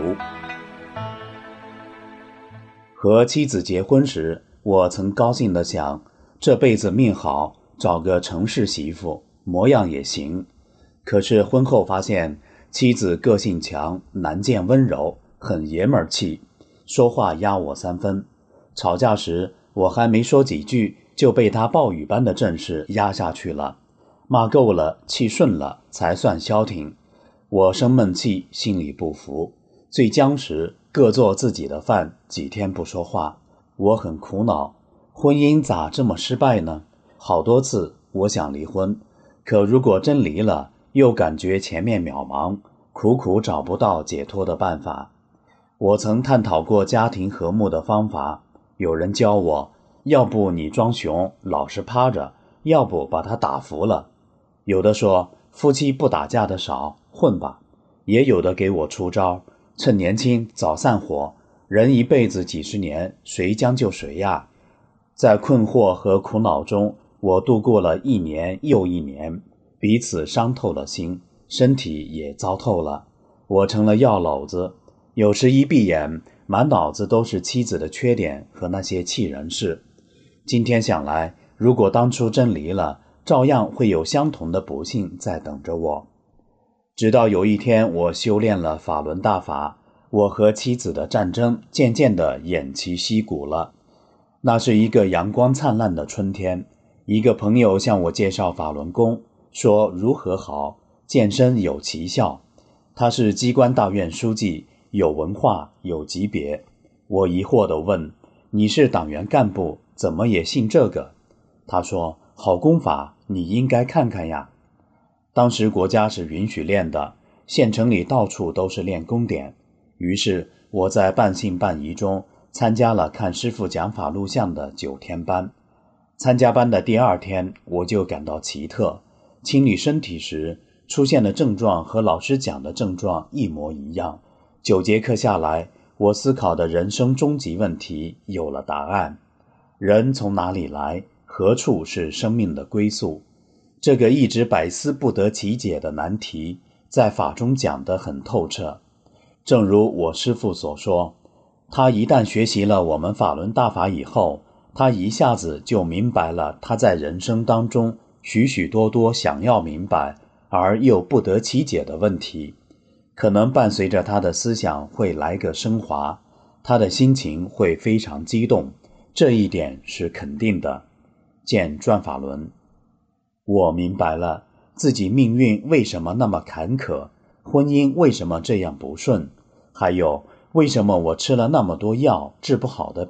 和妻子结婚时，我曾高兴地想，这辈子命好，找个城市媳妇，模样也行。可是婚后发现，妻子个性强，难见温柔，很爷们儿气，说话压我三分。吵架时，我还没说几句，就被他暴雨般的阵势压下去了，骂够了，气顺了，才算消停。我生闷气，心里不服，最僵时各做自己的饭，几天不说话。我很苦恼，婚姻咋这么失败呢？好多次我想离婚，可如果真离了，又感觉前面渺茫，苦苦找不到解脱的办法。我曾探讨过家庭和睦的方法，有人教我，要不你装熊，老实趴着，要不把他打服了。有的说夫妻不打架的少，混吧。也有的给我出招，趁年轻早散伙，人一辈子几十年，谁将就谁呀？在困惑和苦恼中，我度过了一年又一年，彼此伤透了心，身体也糟透了。我成了药篓子，有时一闭眼，满脑子都是妻子的缺点和那些气人事。今天想来，如果当初真离了，照样会有相同的不幸在等着我。直到有一天，我修炼了法轮大法，我和妻子的战争渐渐地偃旗息鼓了。那是一个阳光灿烂的春天，一个朋友向我介绍法轮功，说如何好，健身有奇效。他是机关大院书记，有文化，有级别。我疑惑地问，你是党员干部，怎么也信这个？他说，好功法，你应该看看呀。当时国家是允许练的，县城里到处都是练功点。于是我在半信半疑中参加了看师父讲法录像的九天班。参加班的第二天，我就感到奇特，清理身体时出现的症状和老师讲的症状一模一样。九节课下来，我思考的人生终极问题有了答案：人从哪里来？何处是生命的归宿？这个一直百思不得其解的难题，在法中讲得很透彻。正如我师父所说，他一旦学习了我们法轮大法以后，他一下子就明白了他在人生当中许许多多想要明白而又不得其解的问题。可能伴随着他的思想会来个升华，他的心情会非常激动，这一点是肯定的。见转法轮。我明白了自己命运为什么那么坎坷，婚姻为什么这样不顺，还有为什么我吃了那么多药治不好的病，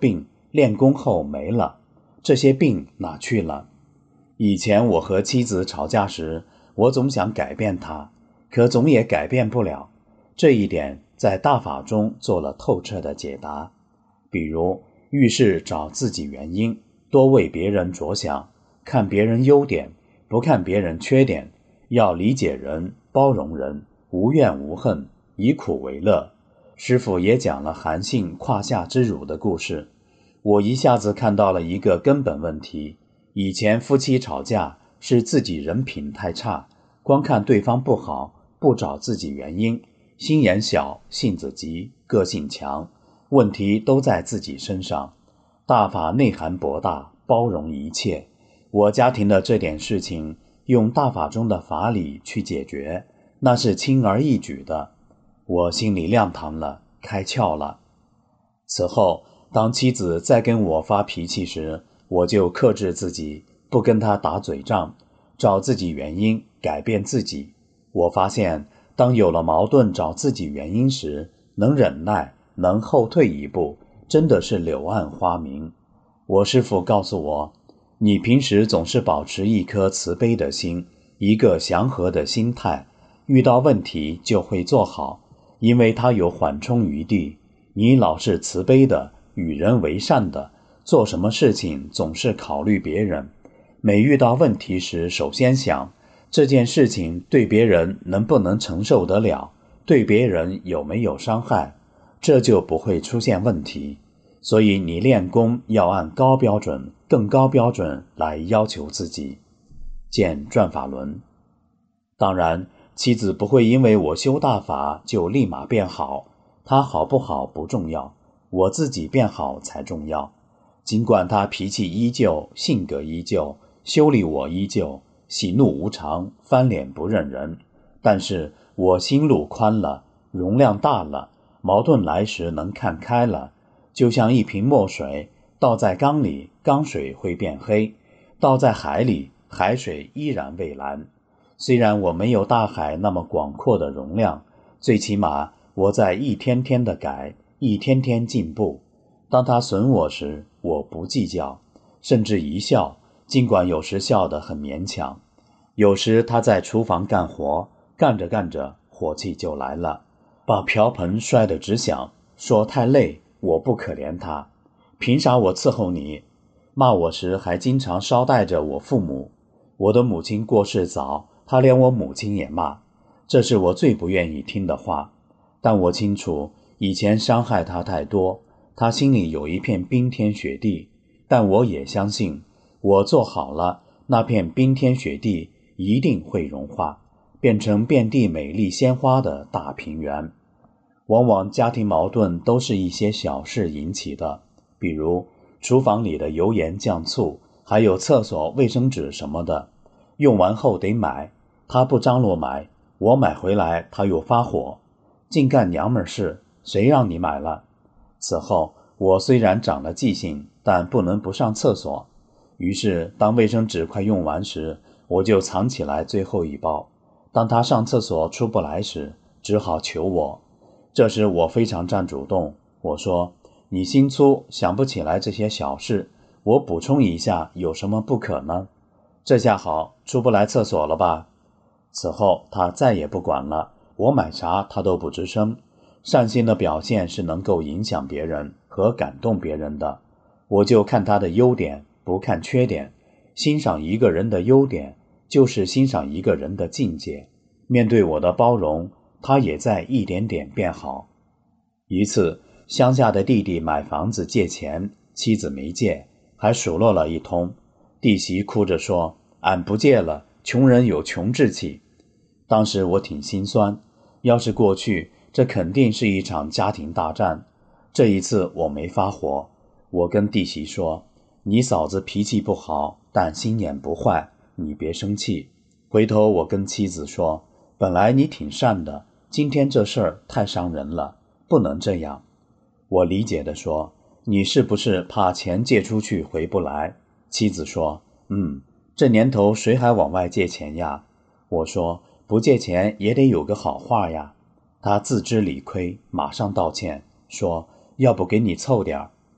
练功后没了，这些病哪去了？以前我和妻子吵架时，我总想改变她，可总也改变不了。这一点在大法中做了透彻的解答。比如遇事找自己原因，多为别人着想，看别人优点，不看别人缺点，要理解人，包容人，无怨无恨，以苦为乐。师父也讲了韩信胯下之辱的故事，我一下子看到了一个根本问题。以前夫妻吵架是自己人品太差，光看对方不好，不找自己原因，心眼小，性子急，个性强，问题都在自己身上。大法内涵博大，包容一切。我家庭的这点事情，用大法中的法理去解决，那是轻而易举的。我心里亮堂了，开窍了。此后，当妻子再跟我发脾气时，我就克制自己，不跟她打嘴仗，找自己原因，改变自己。我发现，当有了矛盾找自己原因时，能忍耐，能后退一步，真的是柳暗花明。我师父告诉我，你平时总是保持一颗慈悲的心，一个祥和的心态，遇到问题就会做好，因为它有缓冲余地。你老是慈悲的，与人为善的，做什么事情总是考虑别人，每遇到问题时，首先想这件事情对别人能不能承受得了，对别人有没有伤害，这就不会出现问题。所以你练功要按高标准、更高标准来要求自己。见转法轮。当然，妻子不会因为我修大法就立马变好，她好不好不重要，我自己变好才重要。尽管她脾气依旧，性格依旧，修理我依旧，喜怒无常，翻脸不认人，但是我心路宽了，容量大了，矛盾来时能看开了。就像一瓶墨水，倒在缸里，缸水会变黑；倒在海里，海水依然蔚蓝。虽然我没有大海那么广阔的容量，最起码我在一天天的改，一天天进步。当他损我时，我不计较，甚至一笑，尽管有时笑得很勉强。有时他在厨房干活，干着干着火气就来了，把瓢盆摔得直响，说太累，我不可怜他，凭啥我伺候你？骂我时还经常捎带着我父母。我的母亲过世早，他连我母亲也骂，这是我最不愿意听的话。但我清楚，以前伤害他太多，他心里有一片冰天雪地，但我也相信，我做好了，那片冰天雪地一定会融化，变成遍地美丽鲜花的大平原。往往家庭矛盾都是一些小事引起的，比如厨房里的油盐酱醋，还有厕所卫生纸什么的，用完后得买，他不张罗买，我买回来他又发火，净干娘们事，谁让你买了？此后我虽然长了记性，但不能不上厕所，于是当卫生纸快用完时，我就藏起来最后一包，当他上厕所出不来时，只好求我。这时我非常占主动，我说，你心粗，想不起来这些小事，我补充一下，有什么不可呢？这下好，出不来厕所了吧？此后他再也不管了，我买啥他都不吱声。善心的表现是能够影响别人和感动别人的，我就看他的优点，不看缺点。欣赏一个人的优点，就是欣赏一个人的境界。面对我的包容，他也在一点点变好。一次，乡下的弟弟买房子借钱，妻子没借，还数落了一通。弟媳哭着说，俺不借了，穷人有穷志气。当时我挺心酸，要是过去，这肯定是一场家庭大战。这一次我没发火，我跟弟媳说，你嫂子脾气不好，但心眼不坏，你别生气。回头我跟妻子说，本来你挺善的，今天这事儿太伤人了，不能这样。我理解地说，你是不是怕钱借出去回不来？妻子说，嗯，这年头谁还往外借钱呀？我说，不借钱也得有个好话呀。他自知理亏，马上道歉，说，要不给你凑点儿。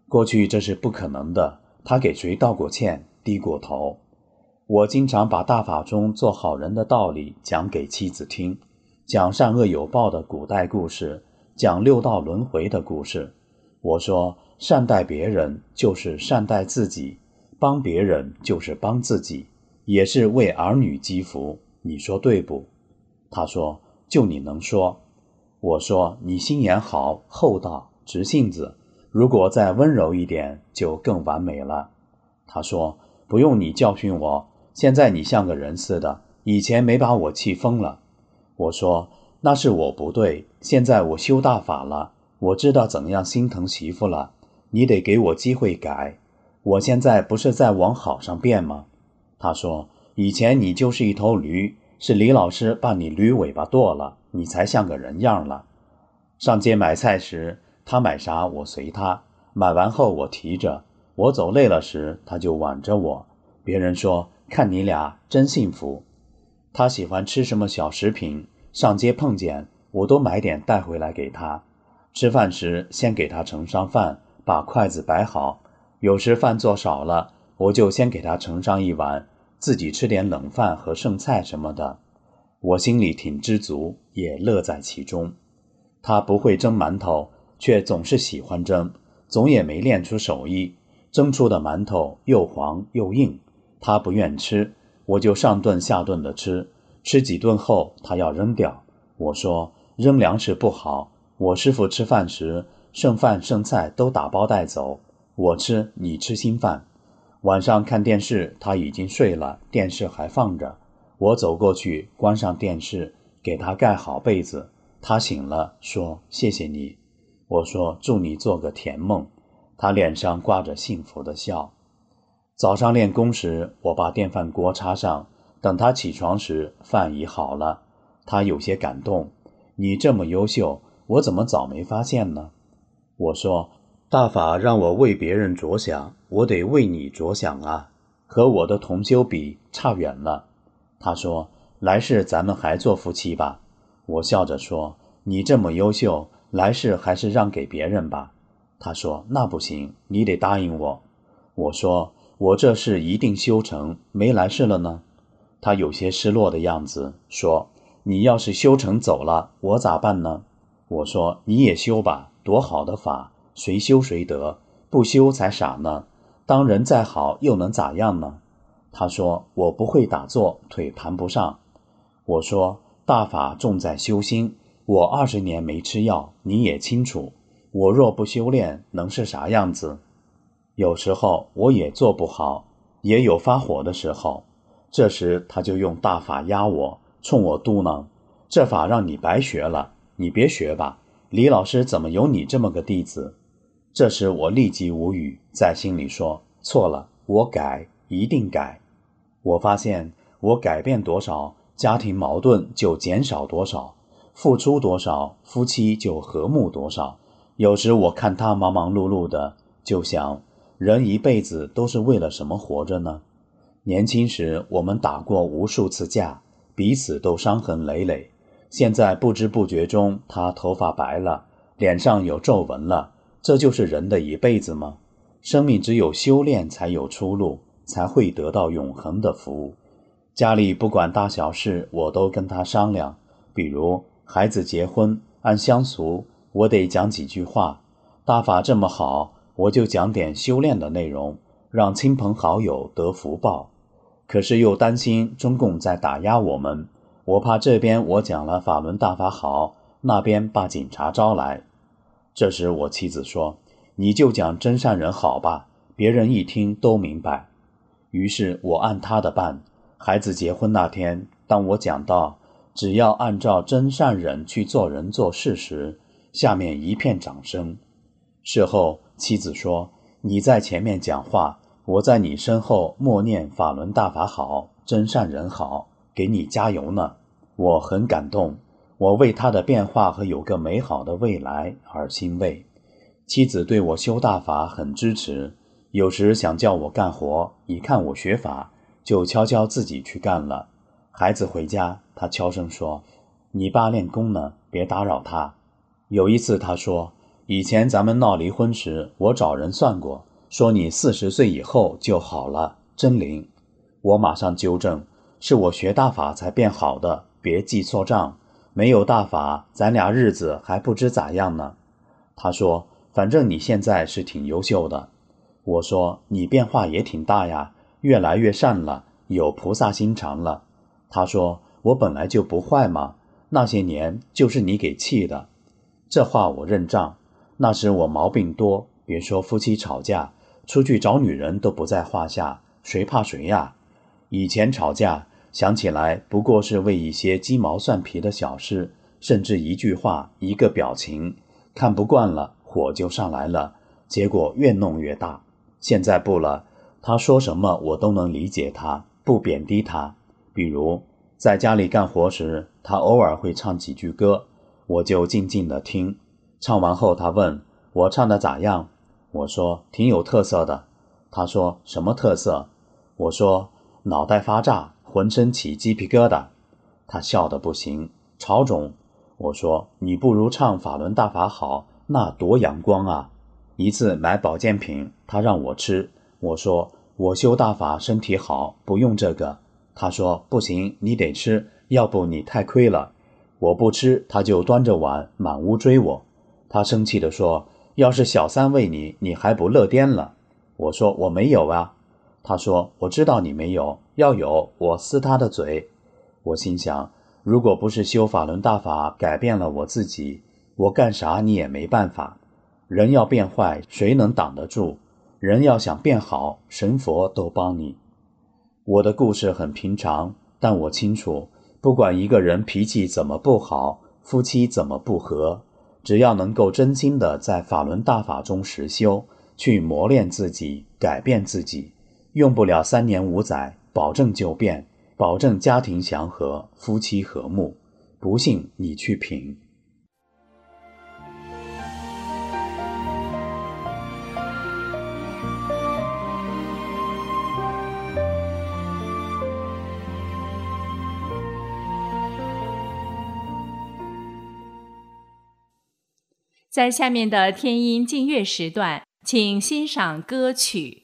过去这是不可能的，他给谁道过歉，低过头。我经常把大法中做好人的道理讲给妻子听，讲善恶有报的古代故事，讲六道轮回的故事。我说，善待别人就是善待自己，帮别人就是帮自己，也是为儿女积福，你说对不？他说，就你能说。我说，你心眼好，厚道，直性子，如果再温柔一点就更完美了。他说，不用你教训我，现在你像个人似的，以前没把我气疯了。我说，那是我不对，现在我修大法了，我知道怎样心疼媳妇了，你得给我机会改。我现在不是在往好上变吗？他说，以前你就是一头驴，是李老师把你驴尾巴剁了，你才像个人样了。上街买菜时，他买啥我随他，买完后我提着，我走累了时他就挽着我。别人说，看你俩真幸福。他喜欢吃什么小食品，上街碰见我都买点带回来给他。吃饭时先给他盛上饭，把筷子摆好，有时饭做少了，我就先给他盛上一碗，自己吃点冷饭和剩菜什么的。我心里挺知足，也乐在其中。他不会蒸馒头，却总是喜欢蒸，总也没练出手艺，蒸出的馒头又黄又硬，他不愿吃，我就上顿下顿的吃，吃几顿后他要扔掉。我说，扔粮食不好，我师父吃饭时剩饭剩菜都打包带走，我吃你吃新饭。晚上看电视，他已经睡了，电视还放着，我走过去关上电视，给他盖好被子。他醒了，说谢谢你。我说祝你做个甜梦。他脸上挂着幸福的笑。早上练功时，我把电饭锅插上，等他起床时饭已好了。他有些感动，你这么优秀，我怎么早没发现呢？我说，大法让我为别人着想，我得为你着想啊，和我的同修比差远了。他说，来世咱们还做夫妻吧。我笑着说，你这么优秀，来世还是让给别人吧。他说，那不行，你得答应我。我说，我这事一定修成，没来世了呢。他有些失落的样子，说，你要是修成走了，我咋办呢？我说，你也修吧，多好的法，谁修谁得，不修才傻呢。当人再好又能咋样呢？他说，我不会打坐，腿盘不上。我说，大法重在修心，我二十年没吃药，你也清楚，我若不修炼，能是啥样子？有时候我也做不好，也有发火的时候，这时他就用大法压我，冲我嘟囔，这法让你白学了，你别学吧，李老师怎么有你这么个弟子？这时我立即无语，在心里说，错了，我改，一定改。我发现我改变多少，家庭矛盾就减少多少，付出多少，夫妻就和睦多少。有时我看他忙忙碌碌的，就想，人一辈子都是为了什么活着呢？年轻时我们打过无数次架，彼此都伤痕累累，现在不知不觉中他头发白了，脸上有皱纹了，这就是人的一辈子吗？生命只有修炼才有出路，才会得到永恒的福。家里不管大小事我都跟他商量，比如孩子结婚，按乡俗我得讲几句话，大法这么好，我就讲点修炼的内容，让亲朋好友得福报。可是又担心中共在打压我们，我怕这边我讲了法轮大法好，那边把警察招来。这时我妻子说，你就讲真善人好吧，别人一听都明白。于是我按他的办，孩子结婚那天，当我讲到只要按照真善忍去做人做事时，下面一片掌声。事后妻子说，你在前面讲话，我在你身后默念法轮大法好，真善人好，给你加油呢。我很感动，我为他的变化和有个美好的未来而欣慰。妻子对我修大法很支持，有时想叫我干活，一看我学法，就悄悄自己去干了。孩子回家，他悄声说，你爸练功呢，别打扰他。有一次他说， 以前咱们闹离婚时，我找人算过，说你四十岁以后就好了，真灵。我马上纠正，是我学大法才变好的，别记错账，没有大法，咱俩日子还不知咋样呢。他说，反正你现在是挺优秀的。我说，你变化也挺大呀，越来越善了，有菩萨心肠了。他说，我本来就不坏嘛，那些年就是你给气的。这话我认账，那时我毛病多，别说夫妻吵架，出去找女人都不在话下，谁怕谁呀？以前吵架想起来不过是为一些鸡毛蒜皮的小事，甚至一句话一个表情，看不惯了火就上来了，结果越弄越大。现在不了，他说什么我都能理解他，不贬低他。比如在家里干活时，他偶尔会唱几句歌，我就静静地听，唱完后他问我唱得咋样，我说挺有特色的。他说什么特色？我说脑袋发炸，浑身起鸡皮疙瘩。他笑得不行，潮肿。我说你不如唱法轮大法好，那多阳光啊。一次买保健品，他让我吃，我说我修大法身体好，不用这个。他说不行，你得吃，要不你太亏了。我不吃，他就端着碗满屋追我。他生气地说，要是小三喂你，你还不乐颠了。我说我没有啊。他说我知道你没有，要有我撕他的嘴。我心想，如果不是修法轮大法改变了我自己，我干啥你也没办法。人要变坏，谁能挡得住？人要想变好，神佛都帮你。我的故事很平常，但我清楚，不管一个人脾气怎么不好，夫妻怎么不和，只要能够真心的在法轮大法中实修，去磨练自己，改变自己，用不了三年五载，保证就变，保证家庭祥和，夫妻和睦。不信你去品。 在下面的天音静乐时段，请欣赏歌曲。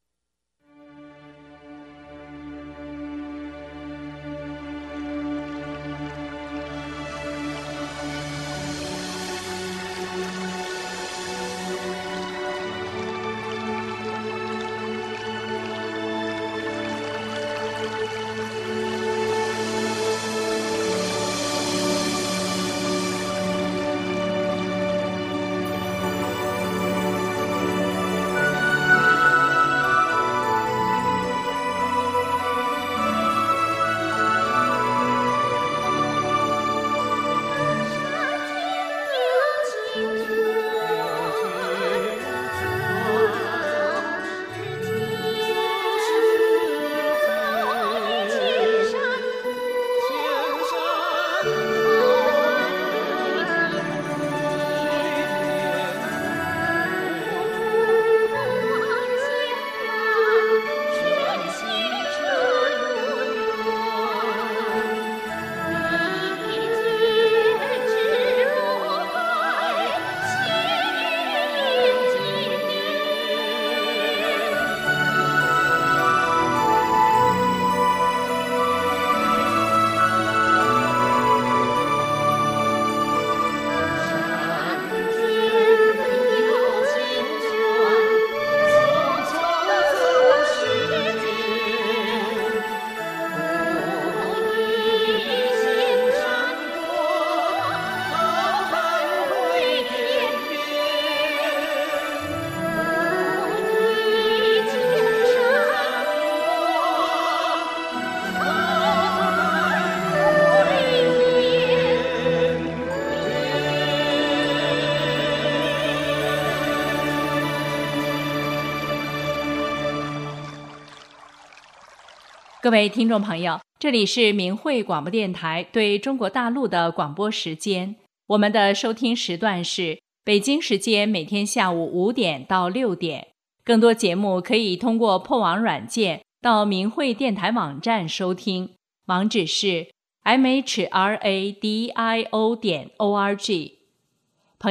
各位听众朋友，这里是明慧广播电台对中国大陆的广播时间。我们的收听时段是北京时间每天下午五点到六点。更多节目可以通过破网软件到明慧电台网站收听，网址是 m h r a d i o 点 o r g。朋友，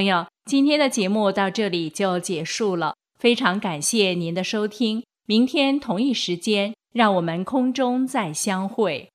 今天的节目到这里就结束了，非常感谢您的收听。明天同一时间，让我们空中再相会。